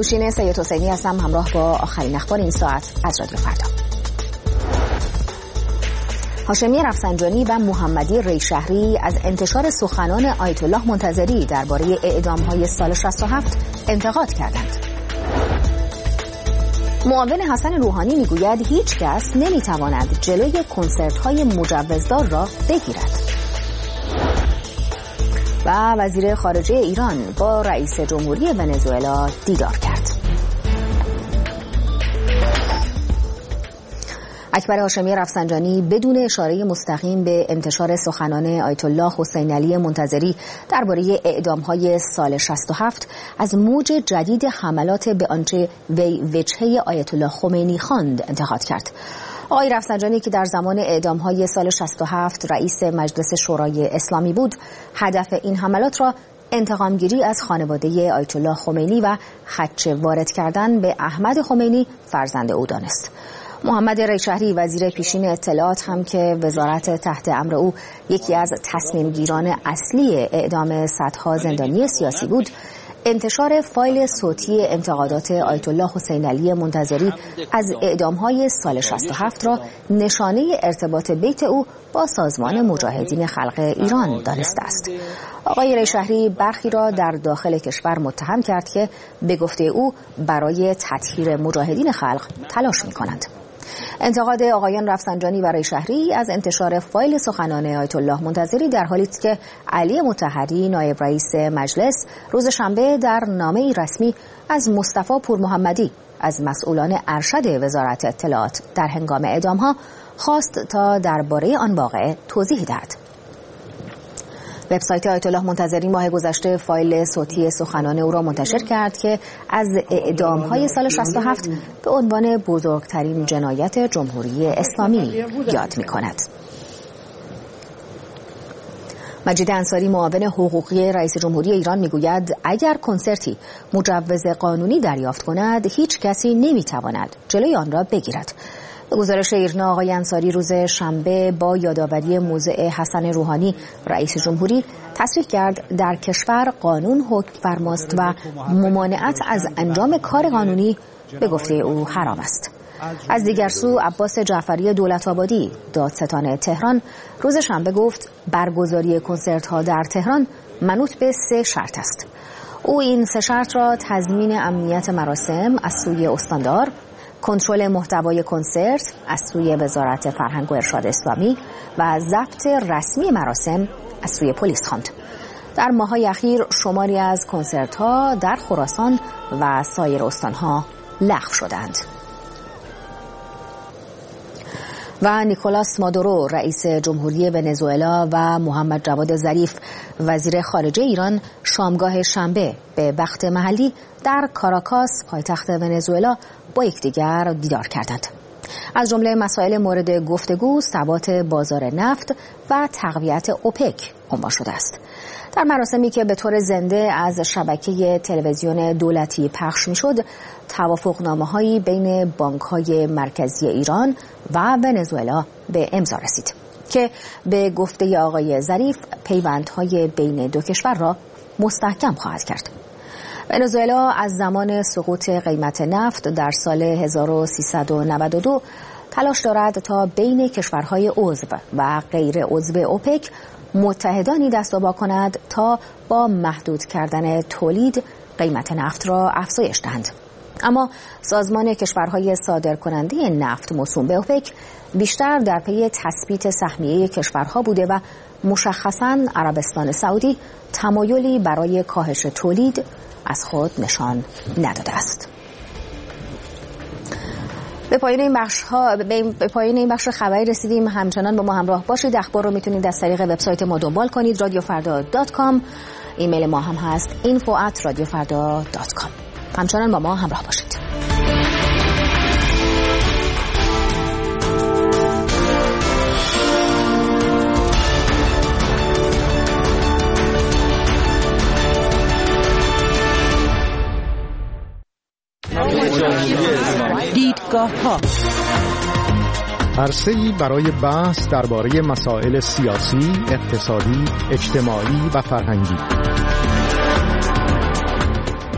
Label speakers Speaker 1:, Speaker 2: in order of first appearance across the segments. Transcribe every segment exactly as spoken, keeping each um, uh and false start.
Speaker 1: نوشین سید حسینی هستم، همراه با آخرین اخبار این ساعت از رادیو فردا. هاشمی رفسنجانی و محمدی ریشهری از انتشار سخنان آیت الله منتظری درباره اعدام‌های سال شصت و هفت انتقاد کردند. معاون حسن روحانی میگوید هیچ کس نمیتواند جلوی کنسرت‌های مجوزدار را بگیرد. و وزیر خارجه ایران با رئیس جمهوری ونزوئلا دیدار کرد. اکبر هاشمی رفسنجانی بدون اشاره مستقیم به انتشار سخنان آیت الله حسین علی منتظری درباره اعدام‌های سال شصت و هفت از موج جدید حملات به آنچه وی وجهه آیت الله خمینی خواند انتقاد کرد. آقای رفسنجانی که در زمان اعدام‌های سال شصت و هفت رئیس مجلس شورای اسلامی بود، هدف این حملات را انتقامگیری از خانواده آیت الله خمینی و خدشه وارد کردن به احمد خمینی فرزند او دانست. محمد ریشهری وزیر پیشین اطلاعات هم که وزارت تحت امر او یکی از تصمیمگیران اصلی اعدام صدها زندانی سیاسی بود، انتشار فایل صوتی انتقادات آیت الله حسین علی منتظری از اعدام‌های سال شصت و هفت را نشانه ارتباط بیت او با سازمان مجاهدین خلق ایران دانسته است. آقای ریشهری برخی را در داخل کشور متهم کرد که به گفته او برای تطهیر مجاهدین خلق تلاش می‌کنند. انتقاد آقایان رفسنجانی و ریشهری از انتشار فایل سخنان آیت الله منتظری در حالی است که علی مطهری نایب رئیس مجلس روز شنبه در نامه‌ای رسمی از مصطفی پورمحمدی از مسئولان ارشد وزارت اطلاعات در هنگام اعدام‌ها خواست تا درباره آن واقعه توضیح دهد. وبسایت آیت الله منتظری ماه گذشته فایل صوتی سخنان او را منتشر کرد که از اعدام‌های سال شصت و هفت به عنوان بزرگترین جنایت جمهوری اسلامی یاد می‌کند. مجید انصاری معاون حقوقی رئیس جمهوری ایران میگوید اگر کنسرتی مجوز قانونی دریافت کند هیچ کسی نمی‌تواند جلوی آن را بگیرد. به گزارش ایرنا آقای انصاری روز شنبه با یادآوری موضع حسن روحانی رئیس جمهوری تصریح کرد در کشور قانون حکم فرماست و ممانعت از انجام کار قانونی به گفته او حرام است. از دیگر سو عباس جعفری دولت‌آبادی دادستان تهران روز شنبه گفت برگزاری کنسرت‌ها در تهران منوط به سه شرط است. او این سه شرط را تضمین امنیت مراسم از سوی استاندار، کنترل محتوای کنسرت از سوی وزارت فرهنگ و ارشاد اسلامی و ضبط رسمی مراسم از سوی پلیس خواند. در ماه‌های اخیر شماری از کنسرت‌ها در خراسان و سایر استان‌ها لغو شدند. و نیکولاس مادورو رئیس جمهوری ونزوئلا و محمد جواد ظریف وزیر خارجه ایران شامگاه شنبه به وقت محلی در کاراکاس پایتخت ونزوئلا با یکدیگر دیدار کردند. از جمله مسائل مورد گفتگو ثبات بازار نفت و تقویت اوپک عنوان شده است. در مراسمی که به طور زنده از شبکه تلویزیون دولتی پخش می‌شد، توافقنامه‌هایی بین بانک‌های مرکزی ایران و ونزوئلا به امضا رسید که به گفته آقای ظریف پیوندهای بین دو کشور را مستحکم خواهد کرد. ونزوئلا از زمان سقوط قیمت نفت در سال هزار و سیصد و نود و دو تلاش دارد تا بین کشورهای عضو و غیر عضو اوپک متحدانی دست و پا کند تا با محدود کردن تولید قیمت نفت را افزایش دهند. اما سازمان کشورهای صادرکننده نفت موسوم به اوپک بیشتر در پی تثبیت سهمیه کشورها بوده و مشخصاً عربستان سعودی تمایلی برای کاهش تولید از خود نشان نداده است. به پایان این بخش ها به پایان این بخش خبری رسیدیم. همچنان با ما همراه باشید. اخبار رو میتونید از طریق وبسایت ما دنبال کنید رادیو فردا دات کام. ایمیل ما هم هست اینفو ات رادیو فردا دات کام. همچنان با ما همراه باشید.
Speaker 2: دیدگاه‌ها
Speaker 3: عرصه‌ای برای بحث درباره مسائل سیاسی، اقتصادی، اجتماعی و فرهنگی.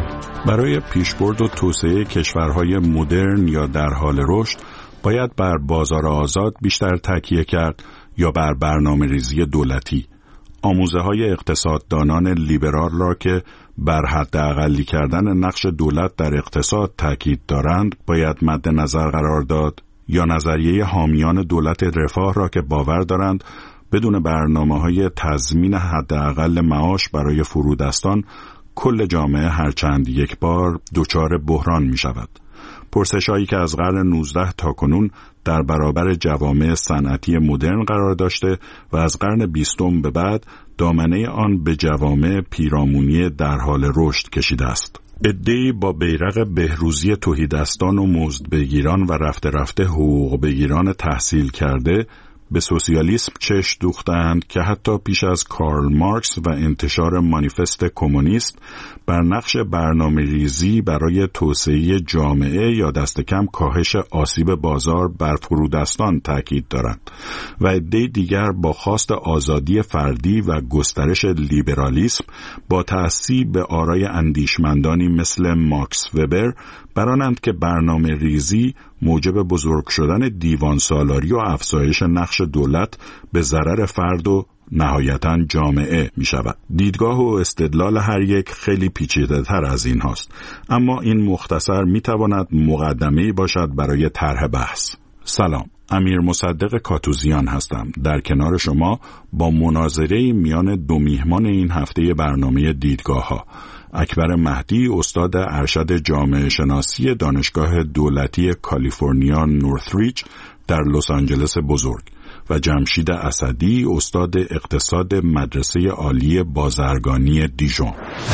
Speaker 2: برای پیشبرد و توسعه کشورهای مدرن یا در حال رشد باید بر بازار آزاد بیشتر تکیه کرد یا بر برنامه‌ریزی دولتی. آموزه‌های اقتصاددانان لیبرال را که بر حداقلی کردن نقش دولت در اقتصاد تاکید دارند باید مد نظر قرار داد، یا نظریه حامیان دولت رفاه را که باور دارند بدون برنامه‌های تضمین حداقل معاش برای فرودستان کل جامعه هرچند یک بار دچار بحران می شود. پرسش‌هایی که از قرن نوزدهم تا کنون در برابر جوامع صنعتی مدرن قرار داشته و از قرن بیستم به بعد دامنه آن به جوامع پیرامونی در حال رشد کشیده است. عده‌ای با بیرق بهروزی تهیدستان و مزدبگیران و رفته رفته حقوق بگیران تحصیل کرده به سوسیالیسم چشم دوختند که حتی پیش از کارل مارکس و انتشار مانیفست کمونیست بر نقش برنامه‌ریزی برای توسعه جامعه یا دست کم کاهش آسیب بازار بر فرودستان تاکید دارند و عده دیگر با خواست آزادی فردی و گسترش لیبرالیسم با تأثیر به آرای اندیشمندانی مثل ماکس وبر برانند که برنامه ریزی موجب بزرگ شدن دیوان سالاری و افزایش نقش دولت به ضرر فرد و نهایتاً جامعه می شود. دیدگاه و استدلال هر یک خیلی پیچیده تر از این هاست، اما این مختصر می تواند مقدمه‌ای باشد برای طرح بحث. سلام، امیر مصدق کاتوزیان هستم، در کنار شما با مناظره میان دو میهمان این هفته برنامه دیدگاه ها، اکبر مهدی استاد ارشد جامعه شناسی دانشگاه دولتی کالیفرنیا نورثریج در لس آنجلس بزرگ و جمشید اسدی استاد اقتصاد مدرسه عالی بازرگانی دیژون.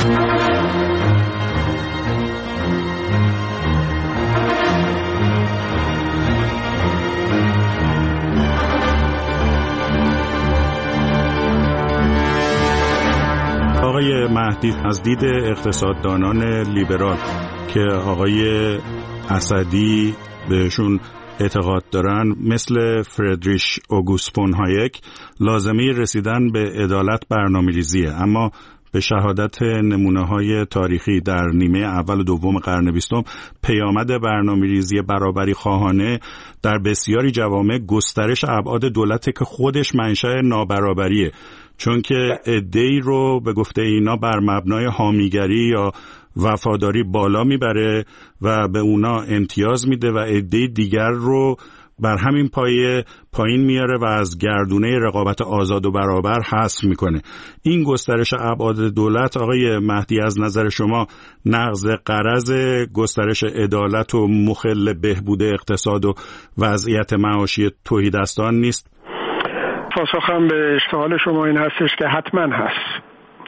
Speaker 2: آقای مهدی، از دید اقتصاددانان لیبرال که آقای اسدی بهشون اعتقاد دارن، مثل فردریش اوگوست فون هایک، لازمه رسیدن به عدالت برنامه‌ریزیه، اما به شهادت نمونه‌های تاریخی در نیمه اول و دوم قرن بیستم پیامد برنامه‌ریزی برابری خواهانه در بسیاری جوامع گسترش ابعاد دولته که خودش منشأ نابرابریه، چون که عده‌ای رو به گفته اینا بر مبنای حامیگری یا وفاداری بالا میبره و به اونا امتیاز میده و عده دیگر رو بر همین پایه پایین میاره و از گردونه رقابت آزاد و برابر حذف میکنه. این گسترش ابعاد دولت، آقای مهدی، از نظر شما نقض غرض گسترش عدالت و مخل بهبود اقتصاد و وضعیت معاشی تهیدستان نیست؟
Speaker 4: پاسخم به سوال شما این هستش که حتما هست،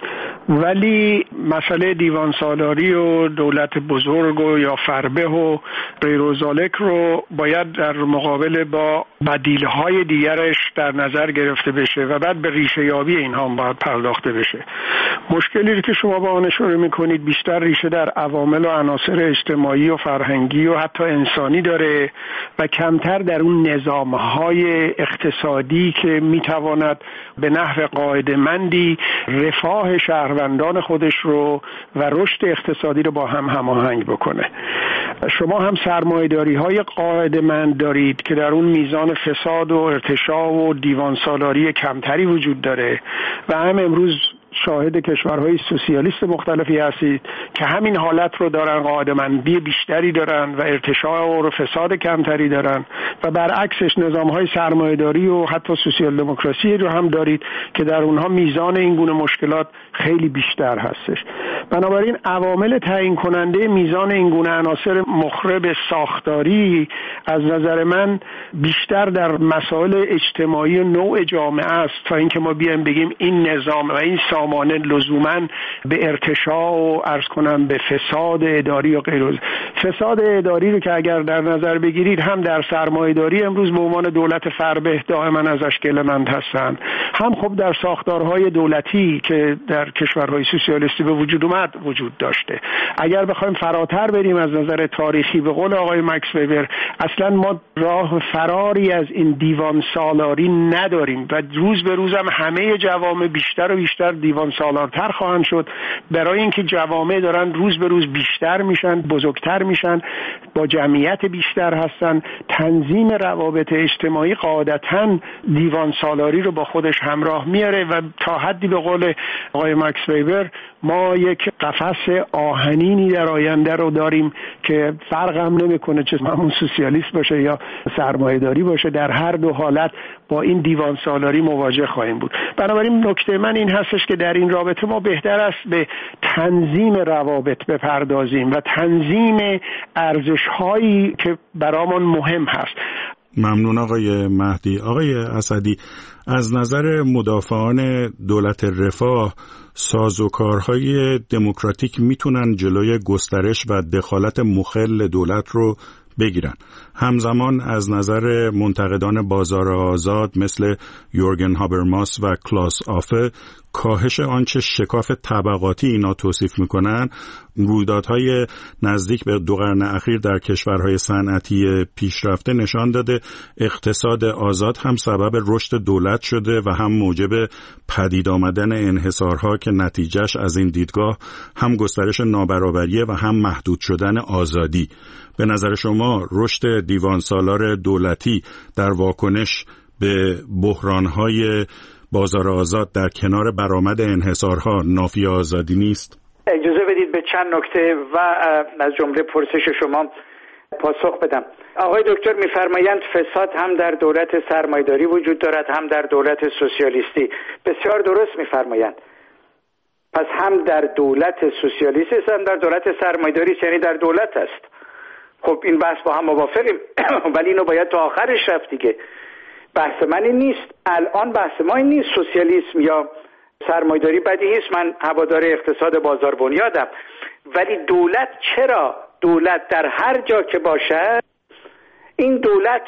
Speaker 4: ولی مسئله دیوان سالاری و دولت بزرگ و یا فربه و غیر و ذالک رو باید در مقابل با بدیل‌های دیگرش در نظر گرفته بشه و بعد به ریشه یابی اینها هم باید پرداخته بشه. مشکلی که شما با آن اشاره می‌کنید بیشتر ریشه در عوامل و عناصر اجتماعی و فرهنگی و حتی انسانی داره و کمتر در اون نظام‌های اقتصادی که می‌تواند به نحو قاعده‌مندی رفاه شهروندان خودش رو و رشد اقتصادی رو با هم هماهنگ بکنه. شما هم سرمایه‌داری‌های قاعده‌مند دارید که در اون میزان فساد و ارتشاء و دیوان سالاری کمتری وجود داره و هم امروز شاهد کشورهای سوسیالیست مختلفی هستید که همین حالت رو دارن، قاعده‌مندی بیشتری دارن و ارتشاء و فساد کمتری دارن، و برعکسش نظام‌های سرمایه‌داری و حتی سوسیال دموکراسی رو هم دارید که در اونها میزان این گونه مشکلات خیلی بیشتر هستش. بنابراین عوامل تعیین کننده میزان این گونه عناصر مخرب ساختاری از نظر من بیشتر در مسائل اجتماعی و نوع جامعه است تا اینکه ما بیایم بگیم این نظام و این سامانه لزوماً به ارتشاء و عرض کنم به فساد اداری و غیره. فساد اداری رو که اگر در نظر بگیرید هم در سرمایه‌داری امروز به عنوان دولت فربه دائما ازش گله‌مند هستند، هم خب در ساختارهای دولتی که در کشورهای سوسیالیستی به وجود اومد وجود داشته. اگر بخوایم فراتر بریم از نظر تاریخی، به قول آقای ماکس وبر، اصلا ما راه فراری از این دیوان سالاری نداریم و روز به روز هم همه جوامع بیشتر و بیشتر دیوان دیوان سالارتر خواهند شد، برای اینکه جوامع دارن روز به روز بیشتر میشن، بزرگتر میشن، با جمعیت بیشتر هستن. تنظیم روابط اجتماعی قاعدتاً دیوان سالاری رو با خودش همراه میاره و تا حدی به قول آقای مکس ویبر ما یک قفس آهنینی در آینده رو داریم که فرق هم نمیکنه چه همون سوسیالیست باشه یا سرمایه‌داری باشه، در هر دو حالت با این دیوان سالاری مواجه خواهیم بود. بنابراین نکته من این هستش که در این رابطه ما بهتر است به تنظیم روابط بپردازیم و تنظیم ارزش‌هایی که برامون مهم هست.
Speaker 2: ممنون آقای مهدی. آقای اسدی، از نظر مدافعان دولت رفاه سازوکارهای دموکراتیک میتونن جلوی گسترش و دخالت مخل دولت رو بگیرن. همزمان از نظر منتقدان بازار آزاد مثل یورگن هابرماس و کلاس آفه کاهش آنچه شکاف طبقاتی اینا توصیف میکنن رویدادهای نزدیک به دو قرن اخیر در کشورهای صنعتی پیشرفته نشان داده اقتصاد آزاد هم سبب رشد دولت شده و هم موجب پدید آمدن انحصارها که نتیجهش از این دیدگاه هم گسترش نابرابریه و هم محدود شدن آزادی. به نظر شما رشد دیوان سالار دولتی در واکنش به بحرانهای بازار آزاد در کنار برآمد انحصارها نافی آزادی نیست؟
Speaker 5: اجازه بدید به چند نکته و از جمله پرسش شما پاسخ بدم. آقای دکتر می‌فرمایند فساد هم در دولت سرمایه‌داری وجود دارد هم در دولت سوسیالیستی. بسیار درست می‌فرمایند. پس هم در دولت سوسیالیستی است هم در دولت سرمایه‌داری، یعنی در دولت است. خب این بحث با هم موافقیم ولی اینو باید تا آخرش رفت دیگه. بحث من این نیست، الان بحث ما این نیست سوسیالیسم یا سرمایه‌داری بدی نیست، من هوادار اقتصاد بازار بنیادم، ولی دولت چرا دولت در هر جا که باشد این دولت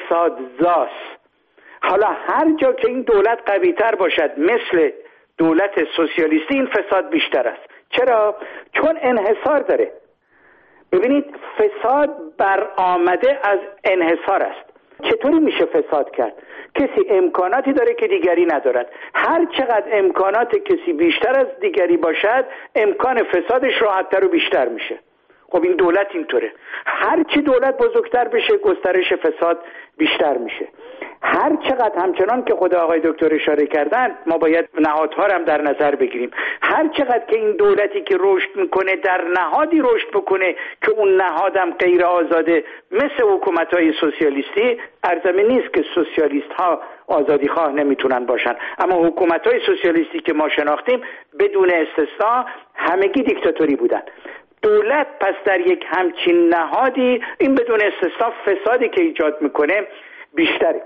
Speaker 5: فسادزاست. حالا هر جا که این دولت قوی‌تر باشد مثل دولت سوسیالیستی این فساد بیشتر است. چرا؟ چون انحصار داره. ببینید فساد برآمده از انحصار است. چطوری میشه فساد کرد؟ کسی امکاناتی داره که دیگری ندارد. هر چقدر امکانات کسی بیشتر از دیگری باشد امکان فسادش راحت‌تر و بیشتر میشه. خب این دولت اینطوره. هر چی دولت بزرگتر بشه گسترش فساد بیشتر میشه. هر چقدر همچنان که خود آقای دکتر اشاره کردن ما باید نهادها هم در نظر بگیریم. هر چقدر که این دولتی که رشد میکنه در نهادی رشد بکنه که اون نهادم غیر آزاده مثل حکومت‌های سوسیالیستی، ارزمه نیست که سوسیالیست ها آزادی خواه نمیتونن باشن، اما حکومت‌های سوسیالیستی که ما شناختیم بدون استثنا همگی دیکتاتوری بودن. دولت پس در یک همچین نهادی این بدون استثنا فسادی که ایجاد میکنه بیشتره.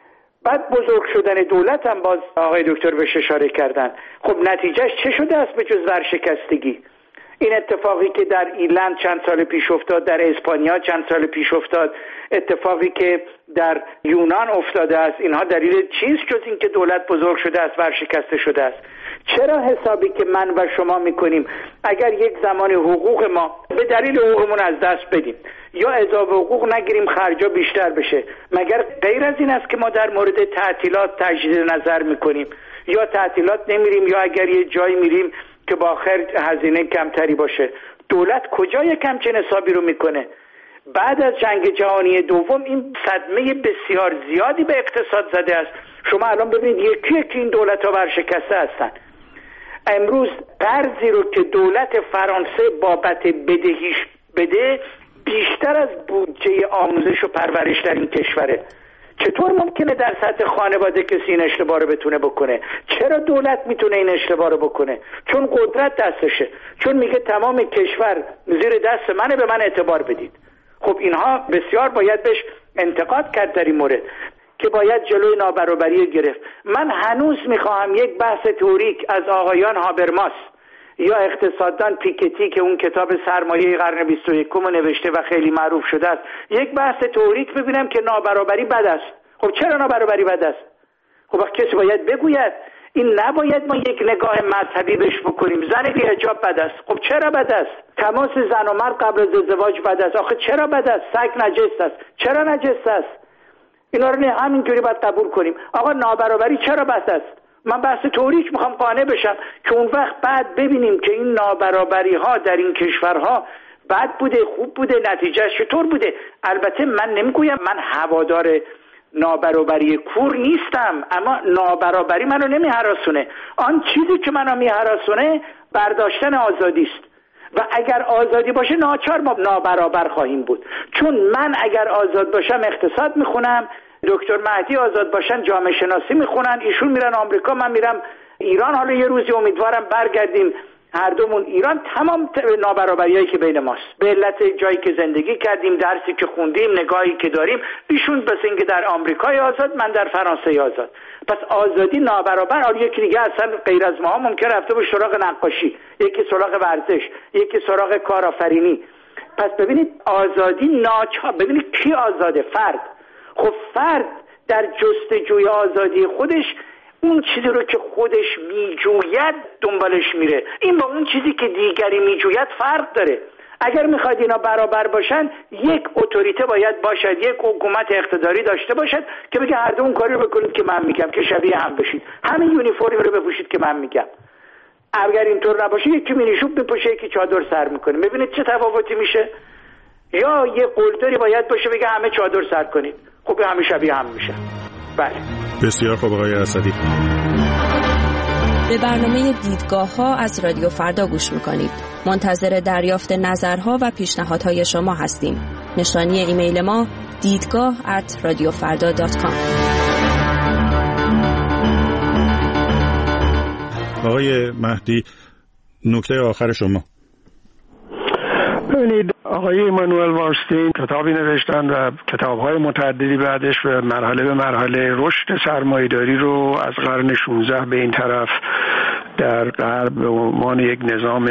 Speaker 5: بعد بزرگ شدن دولت هم باز آقای دکتر بهش اشاره کردن. خب نتیجهش چه شده است به جز ورشکستگی؟ این اتفاقی که در ایرلند چند سال پیش افتاد، در اسپانیا چند سال پیش افتاد، اتفاقی که در یونان افتاده است، اینها دلیل چیست جز این که دولت بزرگ شده است، ورشکسته شده است؟ چرا حسابی که من و شما میکنیم اگر یک زمان حقوق ما به دلیل حقوقمون از دست بدیم یا اضافه حقوق نگیریم خرجا بیشتر بشه، مگر غیر از این است که ما در مورد تعطیلات تجدید نظر میکنیم یا تعطیلات نمیریم یا اگر یه جایی میریم که با آخر هزینه کمتری باشه؟ دولت کجا یک همچین حسابی رو میکنه؟ بعد از جنگ جهانی دوم این صدمه بسیار زیادی به اقتصاد زده است. شما الان ببینید یکی یکی این دولت ها ورشکسته هستن. امروز قرضی رو که دولت فرانسه بابت بدهیش بده بیشتر از بودجه آموزش و پرورش در این کشوره. چطور ممکنه در سطح خانواده کسی این اشتباه رو بتونه بکنه؟ چرا دولت میتونه این اشتباه رو بکنه؟ چون قدرت دستشه، چون میگه تمام کشور زیر دست منه، به من اعتبار بدید. خب اینها بسیار باید بهش انتقاد کرد در این مورد که باید جلوی نابرابری گرفت. من هنوز میخواهم یک بحث تئوریک از آقایان هابرماس یا اقتصاددان پیکتی که اون کتاب سرمایه قرن بیست و یکم نوشته و خیلی معروف شده است، یک بحث تئوریک ببینم که نابرابری بد است. خب چرا نابرابری بد است؟ خب وقت کسی باید بگوید. این نباید ما یک نگاه مذهبی بهش بکنیم. زن بی حجاب بد است. خب چرا بد است؟ تماس زن و مرد قبل از ازدواج بد است. آخه چرا بد است؟ سگ نجس است. چرا نجس است؟ اینا رو همینجوری باید قبول کنیم. آقا نابرابری چرا بد است؟ من بحث توریک میخوام قانع بشم که اون وقت بعد ببینیم که این نابرابری ها در این کشورها بد بوده، خوب بوده، نتیجهش چطور بوده. البته من نمیگویم، من هوادار نابرابری کور نیستم، اما نابرابری منو نمیهراسونه. آن چیزی که منو میهراسونه برداشتن آزادی است و اگر آزادی باشه ناچار ما نابرابر خواهیم بود. چون من اگر آزاد باشم اقتصاد میخونم، دکتر مهدی آزاد باشن جامعه شناسی میخونن، ایشون میرن آمریکا، من میرم ایران. حالا یه روزی امیدوارم برگردیم هر دومون ایران. تمام نابرابریایی که بین ماست به علت جایی که زندگی کردیم، درسی که خوندیم، نگاهی که داریم. ایشون بس اینکه در آمریکای آزاد، من در فرانسه آزاد. پس آزادی نابرابر. حالا یکی دیگه اصلا غیر از ما ممکن رفته به سراغ نقاشی، یکی سراغ ورزش، یکی سراغ کارآفرینی. پس ببینید آزادی ناچار، ببینید کی آزاده؟ فرد. خب فرد در جستجوی آزادی خودش اون چیزی رو که خودش میجوید دنبالش میره. این با اون چیزی که دیگری میجوید فرق داره. اگر میخواید اینا برابر باشن، یک اتوریته باید باشد، یک حکومت اقتداری داشته باشد که بگه هر دو اون کاری رو بکنید که من میگم، که شبیه هم بشید، همین یونیفرمی رو بپوشید که من میگم. اگر اینطور نباشه، یکی مینیشوب میپوشه، یکی چادر سر میکنه. ببینید چه تفاوتی میشه. یا یه قلدری باید باشه بگه همه چادر سر کنید، خب همه شبیه هم میشه. بله.
Speaker 2: بسیار خوب آقای اسدی.
Speaker 6: به برنامه دیدگاه ها از رادیو فردا گوش میکنید. منتظر دریافت نظرها و پیشنهادهای شما هستیم. نشانی ایمیل ما دیدگاه ات رادیو فردا دات کام.
Speaker 2: آقای مهدی، نکته آخر شما.
Speaker 4: ببینید آقای ایمانوئل وارستین کتابی نوشتن و کتاب‌های متعددی بعدش و مرحله به مرحله رشد سرمایه‌داری رو از قرن شانزده به این طرف در غرب به عنوان یک نظام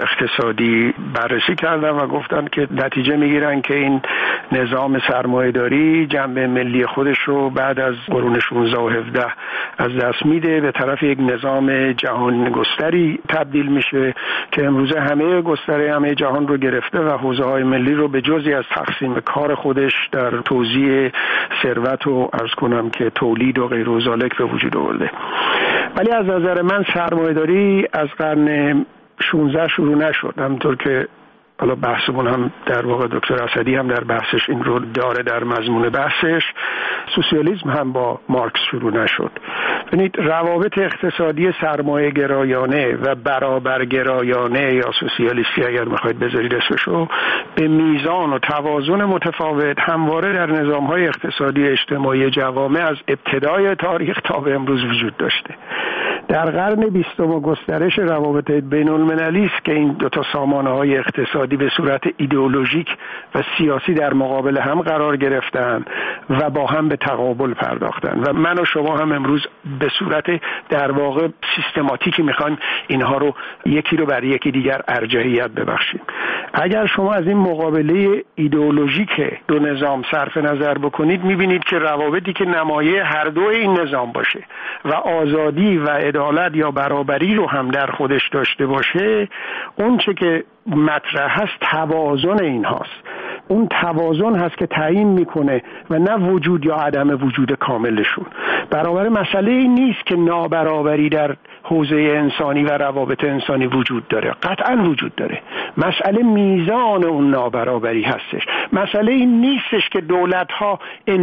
Speaker 4: اقتصادی بررسی کردن و گفتن که نتیجه میگیرن که این نظام سرمایه‌داری جنبه ملی خودش رو بعد از قرون شانزده و هفده از دست میده، به طرف یک نظام جهان گستری تبدیل میشه که امروزه همه گستره همه جهان رو گرفته و حوزه‌های ملی رو به جزئی از تقسیم کار خودش در توزیع ثروت و عرض کنم که تولید و غیر و ذالک به وجود آورده. ولی از نظر من سرمایه‌داری از قرن شانزده شروع نشد، همونطور که حالا بحثمون هم در واقع دکتر اسدی هم در بحثش این رو داره در مضمون بحثش. سوسیالیسم هم با مارکس شروع نشد. ببینید روابط اقتصادی سرمایه گرایانه و برابر گرایانه یا سوسیالیستی اگر میخواید بذارید اسمشو، به میزان و توازن متفاوت همواره در نظام‌های اقتصادی اجتماعی جوامع از ابتدای تاریخ تا به امروز وجود داشته. در قرن بیستم و گسترش روابط بین المللی است که این دو تا سامانه‌های اقتصادی به صورت ایدئولوژیک و سیاسی در مقابل هم قرار گرفتن و با هم به تقابل پرداختن و من و شما هم امروز به صورت در واقع سیستماتیکی میخوایم اینها رو یکی رو بر یکی دیگر ارجحیت ببخشیم. اگر شما از این مقابله ایدئولوژیک دو نظام صرف نظر بکنید، میبینید که روابطی که نمایه هر دو این نظام باشه و آزادی و عدالت یا برابری رو هم در خودش داشته باشه، اون چه که مطرح هست توازن این هاست. اون توازن هست که تعیین میکنه و نه وجود یا عدم وجود کاملشون. برابر مسئله این نیست که نابرابری در حوزه انسانی و روابط انسانی وجود داره، قطعا وجود داره. مسئله میزان اون نابرابری هستش. مسئله این نیستش که دولت ها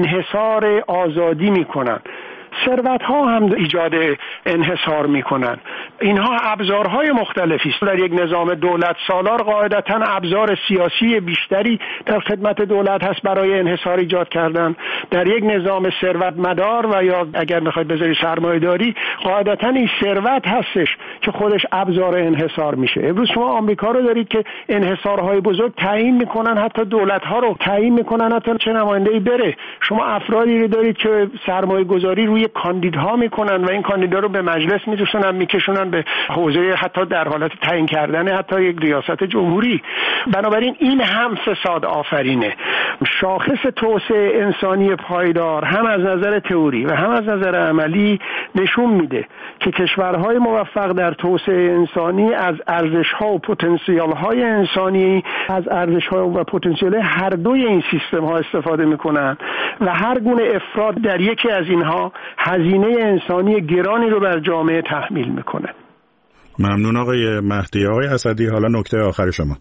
Speaker 4: انحصار آزادی میکنن، ثروت ها هم ایجاد انحصار میکنن. اینها ابزارهای مختلفی است. در یک نظام دولت سالار قاعدتاً ابزار سیاسی بیشتری در خدمت دولت هست برای انحصار ایجاد کردن. در یک نظام ثروت مدار و یا اگر میخواید بذاری سرمایه‌داری، قاعدتاً این ثروت هستش که خودش ابزار انحصار میشه. امروز شما آمریکا رو دارید که انحصارهای بزرگ تعیین میکنن، حتی دولت ها رو تعیین میکنن حتی چه نماینده‌ای بره. شما افرادی رو دارید که سرمایه‌گذاری روی کاندیدها میکنن و این کاندیدا رو به مجلس میرسونن، میکشونن به حوزه حتی در حالت تعیین کردن حتی یک ریاست جمهوری. بنابراین این هم فساد آفرینه شاخص توسعه انسانی پایدار هم از نظر تئوری و هم از نظر عملی نشون میده که کشورهای موفق در توسعه انسانی از ارزش‌ها و پتانسیل‌های انسانی از ارزش‌ها و پتانسیل هر دوی این سیستم‌ها استفاده میکنن و هر گونه افراط در یکی از اینها هزینه انسانی گرانی رو بر جامعه تحمیل میکنه.
Speaker 2: ممنون آقای مهدی. آقای اسدی، حالا نکته آخر شما.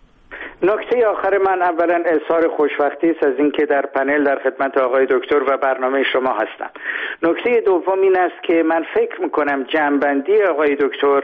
Speaker 5: نکته آخر من اولا اظهار خوشبختی است از اینکه در پنل در خدمت آقای دکتر و برنامه شما هستم. نکته دوم این است که من فکر میکنم جمع‌بندی آقای دکتر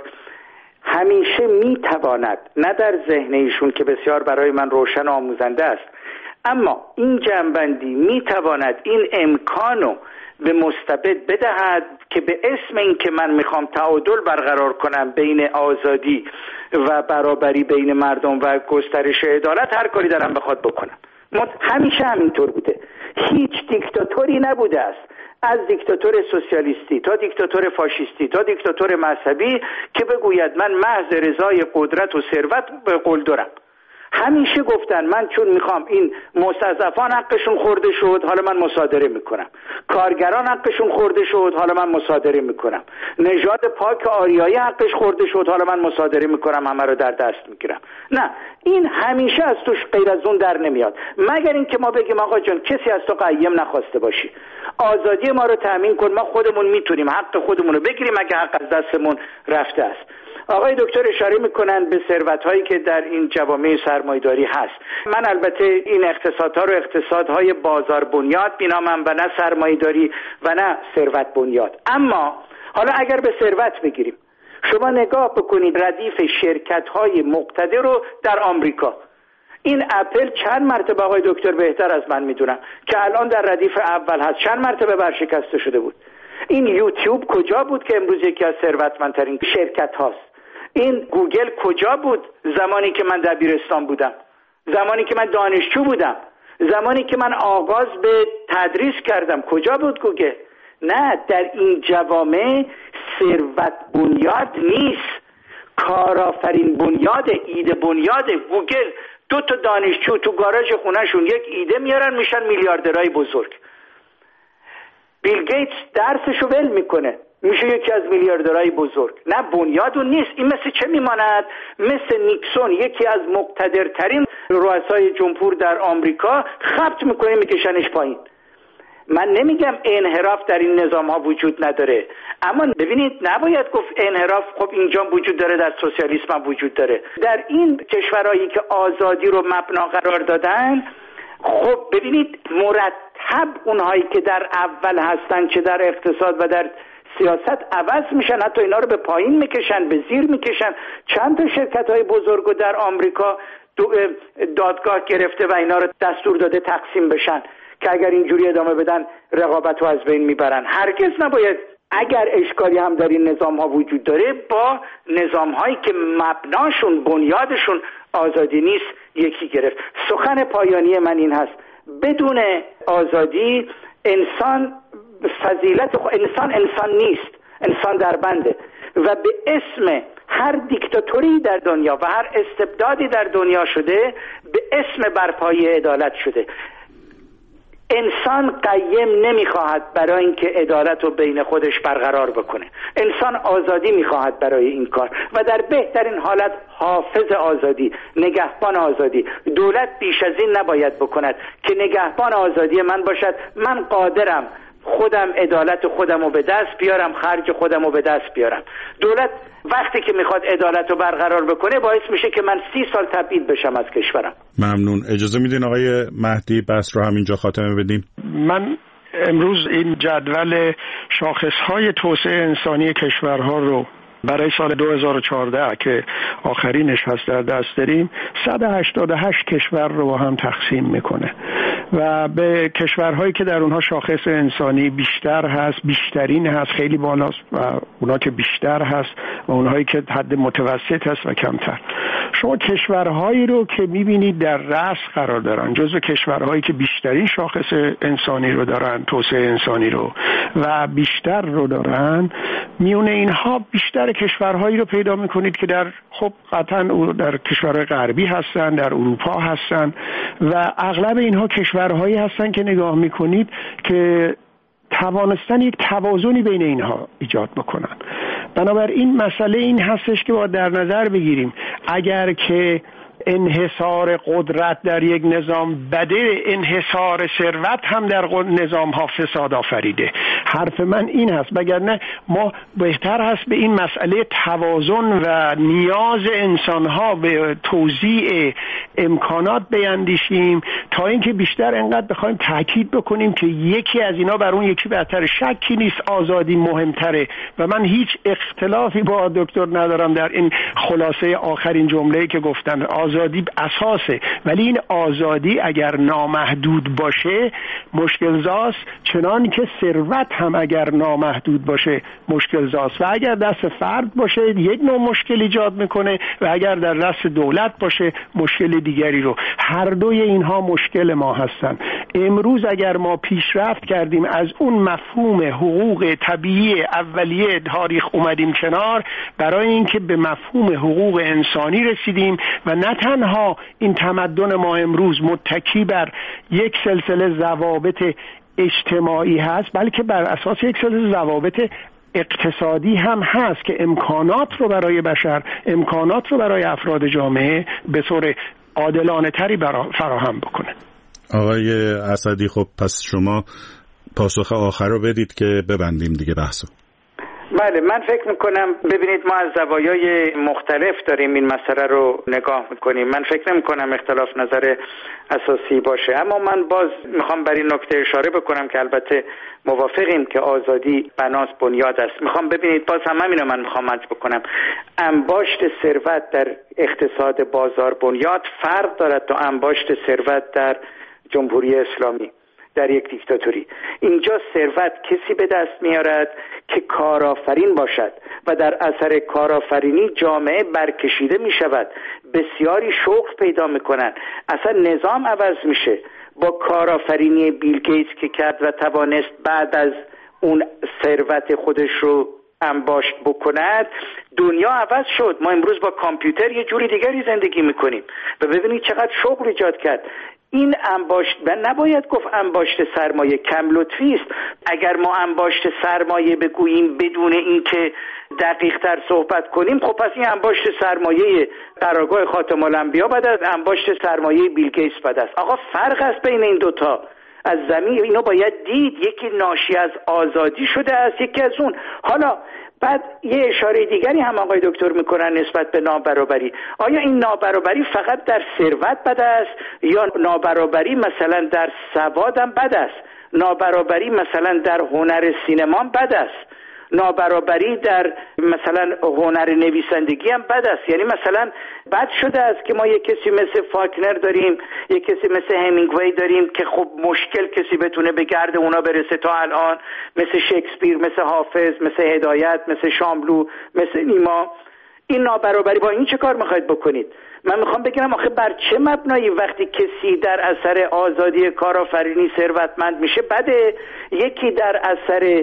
Speaker 5: همیشه میتواند، نه در ذهن ایشون که بسیار برای من روشن و آموزنده است، اما این جمع‌بندی میتواند این امکانو به مستبد بدهد که به اسم این که من میخوام تعادل برقرار کنم بین آزادی و برابری بین مردم و گسترش عدالت هر کاری دارم بخواد بکنم. همیشه همینطور بوده. هیچ دیکتاتوری نبوده است، از دیکتاتور سوسیالیستی تا دیکتاتور فاشیستی تا دیکتاتور مذهبی که بگوید من محض رضای قدرت و ثروت به قول دارم. همیشه گفتن من چون میخوام این مستضعفان حقشون خورده شد حالا من مصادره میکنم، کارگران حقشون خورده شد حالا من مصادره میکنم، نژاد پاک آریایی حقش خورده شد حالا من مصادره میکنم، همه رو در دست میگیرم. نه، این همیشه از توش غیر از اون در نمیاد، مگر اینکه ما بگیم آقا جان کسی از تو قیم نخواسته باشی، آزادی ما رو تامین کن، ما خودمون میتونیم حق خودمون رو بگیریم اگه حق از دستمون رفته است. آقای دکتر اشاره میکنن به ثروت‌هایی که در این جوامع سرمایه‌داری هست. من البته این اقتصادها رو اقتصادهای بازار بنیاد مینامم و نه سرمایه‌داری و نه ثروت بنیاد. اما حالا اگر به ثروت بگیریم، شما نگاه بکنید ردیف شرکت‌های مقتدر رو در آمریکا. این اپل چند مرتبه آقای دکتر بهتر از من میدونم که الان در ردیف اول هست، چند مرتبه برشکسته شده بود. این یوتیوب کجا بود که امروز یکی از ثروتمندترین شرکت هاست؟ این گوگل کجا بود زمانی که من دبیرستان بودم، زمانی که من دانشجو بودم، زمانی که من آغاز به تدریس کردم؟ کجا بود گوگل؟ نه، در این جوامع ثروت بنیاد نیست، کارآفرین بنیاد، ایده بنیاد. گوگل دو تا دانشجو تو گاراژ خونهشون یک ایده میارن میشن میلیاردرهای بزرگ. بیل گیتس درسشو ول میکنه میشه یکی از میلیاردرهای بزرگ. نه، بنیاد اون نیست. این مثل چه میماند؟ مثل نیکسون، یکی از مقتدرترین رؤسای جمهور در آمریکا، خبط میکنه میکشنش پایین. من نمیگم انحراف در این نظام ها وجود نداره، اما ببینید نباید گفت انحراف خب اینجا وجود داره، در سوسیالیسم هم وجود داره. در این کشورهایی که آزادی رو مبنا قرار دادن، خب ببینید مرتب اونهایی که در اول هستن چه در اقتصاد و در سیاست عوض میشن، حتی اینا رو به پایین میکشن، به زیر میکشن. چند تا شرکت های بزرگو در آمریکا دادگاه گرفته و اینا رو دستور داده تقسیم بشن که اگر اینجوری ادامه بدن رقابت رو از بین میبرن. هرگز نباید، اگر اشکالی هم در این نظام ها وجود داره، با نظام هایی که مبناشون بنیادشون آزادی نیست یکی گرفت. سخن پایانی من این هست: بدون آزادی انسان فضیلت خو... انسان انسان نیست، انسان در بنده و به اسم هر دیکتاتوری در دنیا و هر استبدادی در دنیا شده به اسم برپایی عدالت شده. انسان قیم نمیخواهد برای اینکه عدالت رو بین خودش برقرار بکنه، انسان آزادی میخواهد برای این کار و در بهترین حالت حافظ آزادی، نگهبان آزادی. دولت بیش از این نباید بکند که نگهبان آزادی من باشد. من قادرم خودم عدالت خودم رو به دست بیارم، خرج خودم رو به دست بیارم. دولت وقتی که میخواد عدالت رو برقرار بکنه باعث میشه که من سی سال تبعید بشم از کشورم.
Speaker 2: ممنون. اجازه میدین آقای مهدی بحث رو همینجا خاتمه بدیم؟
Speaker 4: من امروز این جدول شاخصهای توسعه انسانی کشورها رو برای سال دو هزار و چهارده که آخرینش هست در دست داریم، صد و هشتاد و هشت کشور رو با هم تقسیم میکنه و به کشورهایی که در اونها شاخص انسانی بیشتر هست، بیشترین هست، خیلی بالاست، و اونا که بیشتر هست و اونهایی که حد متوسط هست و کمتر. شما کشورهایی رو که میبینید در رأس قرار دارن، جزو کشورهایی که بیشترین شاخص انسانی رو دارن، توسعه انسانی رو و بیشتر رو دارن، میونه اینها بیشتر کشورهایی رو پیدا میکنید که در خب قطعا در کشورهای غربی هستن، در اروپا هستن و اغلب اینها کشورهایی هستن که نگاه میکنید که توانستن یک توازنی بین اینها ایجاد بکنن. بنابراین مسئله این هستش که باید در نظر بگیریم اگر که انحصار قدرت در یک نظام بده، انحصار ثروت هم در نظام ها فساد آفریده. حرف من این هست، وگرنه ما بهتر هست به این مسئله توازن و نیاز انسان ها به توزیع امکانات بیندیشیم تا اینکه بیشتر انقدر بخوایم تاکید بکنیم که یکی از اینا بر اون یکی بهتره. شکی نیست آزادی مهمتره و من هیچ اختلافی با دکتر ندارم در این خلاصه آخرین جمله‌ای که گفتن. آزادی اساسه، ولی این آزادی اگر نامحدود باشه مشکل زاست، چنان که ثروت هم اگر نامحدود باشه مشکل زاست و اگر دست فرد باشه یک نوع مشکل ایجاد میکنه و اگر در دست دولت باشه مشکل دیگری رو. هر دوی اینها مشکل ما هستن. امروز اگر ما پیشرفت کردیم از اون مفهوم حقوق طبیعی اولیه تاریخ اومدیم کنار برای اینکه به مفهوم حقوق انسانی رسیدیم و نه تنها این تمدن ما امروز متکی بر یک سلسله ضوابط اجتماعی هست بلکه بر اساس یک سلسله ضوابط اقتصادی هم هست که امکانات رو برای بشر، امکانات رو برای افراد جامعه به طور عادلانه تری فراهم بکنه.
Speaker 2: آقای اسدی، خب پس شما پاسخ آخر رو بدید که ببندیم دیگه بحثو.
Speaker 5: بله، من فکر میکنم ببینید ما از زوایای مختلف داریم این مسئله رو نگاه میکنیم. من فکر نمیکنم اختلاف نظر اساسی باشه، اما من باز میخوام بر این نکته اشاره بکنم که البته موافقیم که آزادی بناس بنیاد است. میخوام ببینید باز هم همین رو من میخوام عرض بکنم، انباشت ثروت در اقتصاد بازار بنیاد فرق دارد تا انباشت ثروت در جمهوری اسلامی، در یک دیکتاتوری. اینجا ثروت کسی به دست میارد که کارآفرین باشد و در اثر کارآفرینی جامعه برکشیده میشود، بسیاری شغل پیدا میکنن، اصلا نظام عوض میشه. با کارآفرینی بیل گیتس که کرد و توانست بعد از اون ثروت خودش رو انباشت بکند، دنیا عوض شد. ما امروز با کامپیوتر یه جوری دیگری زندگی میکنیم و ببینید چقدر شغل ایجاد کرد. این انباشت و نباید گفت انباشت سرمایه، کم لطفی است. اگر ما انباشت سرمایه بگوییم بدون اینکه دقیق تر صحبت کنیم، خب پس این انباشت سرمایه قرارگاه خاتم الانبیا بعد از انباشت سرمایه بیل گیتس بعد است. آقا فرق است بین این دوتا. از زمین اینو باید دید، یکی ناشی از آزادی شده است، یکی از اون. حالا بعد یه اشاره دیگری هم آقای دکتر میکنن نسبت به نابرابری. آیا این نابرابری فقط در ثروت بد است یا نابرابری مثلا در سواد هم بد است؟ نابرابری مثلا در هنر سینما بد است؟ نابرابری در مثلا هنر نویسندگی هم بد است؟ یعنی مثلا بد شده است که ما یک کسی مثل فاکنر داریم، یک کسی مثل همینگوی داریم که خب مشکل کسی بتونه به گرد اونا برسه تا الان، مثل شکسپیر، مثل حافظ، مثل هدایت، مثل شاملو، مثل نیما. این نابرابری با این چه کار میخواید بکنید؟ من میخوام بگم آخه بر چه مبنایی وقتی کسی در اثر آزادی کارآفرینی ثروتمند میشه بده، یکی در اثر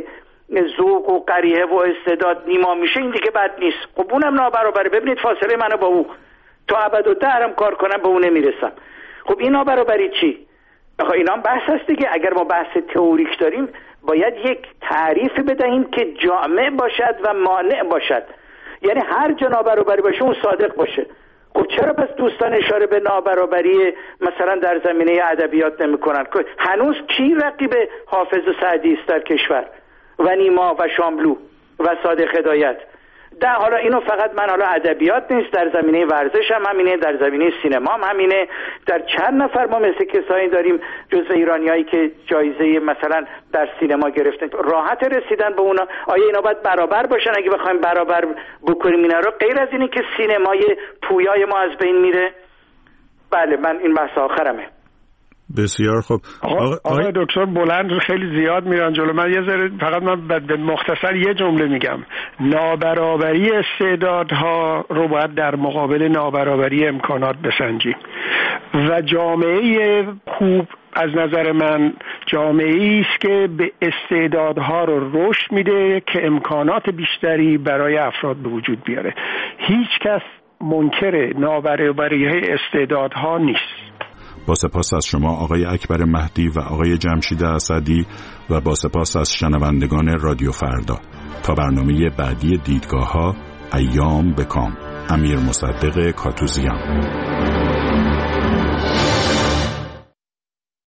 Speaker 5: ذوق و قریحه و استعداد نیما میشه این دیگه بد نیست؟ خب اونم نابرابره. ببینید فاصله منو با او تا ابدالدهرم کار کنم به اون نمیرسم. خب این نابرابری چی؟ آخه اینا هم بحث هست دیگه. اگر ما بحث تئوریک داریم باید یک تعریف بدهیم که جامع باشد و مانع باشد. یعنی هر جا نابرابری باشه اون صادق باشه. خب چرا پس دوستان اشاره به نابرابری مثلا در زمینه ادبیات نمی‌کنن؟ هنوز کی رقیب حافظ و سعدی است در کشور و نیما و شاملو و صادق هدایت؟ ده حالا اینو فقط من حالا ادبیات نیست، در زمینه ورزش هم همینه، در زمینه سینما هم همینه. در چند نفر ما مثل کسایی داریم جزو ایرانیایی که جایزه مثلا در سینما گرفتن، راحت رسیدن به اونا. آیا اینا باید برابر باشن؟ اگه بخوایم برابر بکنیم اینا رو، غیر از اینه که سینمای پویای ما از بین میره. بله، من این بحث آخرمه.
Speaker 2: بسیار خوب.
Speaker 4: آقا, آقا دکتر بلند خیلی زیاد میرن جلو من، یه ذره فقط من به مختصر یه جمله میگم. نابرابری استعدادها رو باید در مقابل نابرابری امکانات بسنجیم و جامعه خوب از نظر من جامعه‌ای است که به استعدادها رو رشد میده که امکانات بیشتری برای افراد به وجود بیاره. هیچ کس منکر نابرابری استعدادها نیست.
Speaker 2: با سپاس از شما آقای اکبر مهدی و آقای جمشید اسدی و با سپاس از شنوندگان رادیو فردا. تا برنامه بعدی دیدگاه‌ها، ایام بکام. امیر مصدق کاتوزیان.